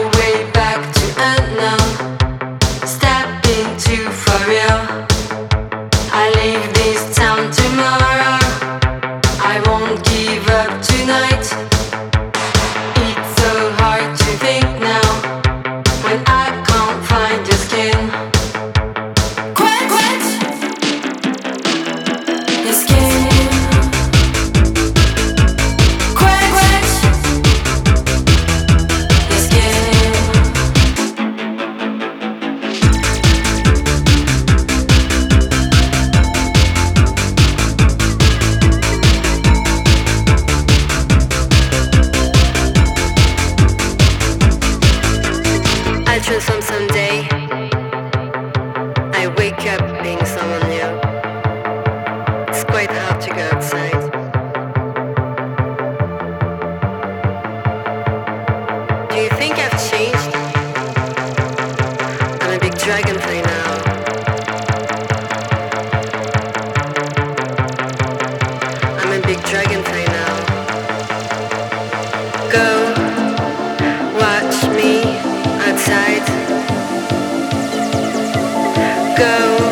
way back to unknown. Stepping too for real. I leave this town tomorrow. I won't give up tonight. It's so hard to think now when I can't find your skin. Quit your skin. Quit your skin. I'll transform someday. I wake up being someone new. It's quite hard to go outside. Do you think I've changed? I'm a big dragonfly now. I'm a big dragonfly now. Go watch me outside. Go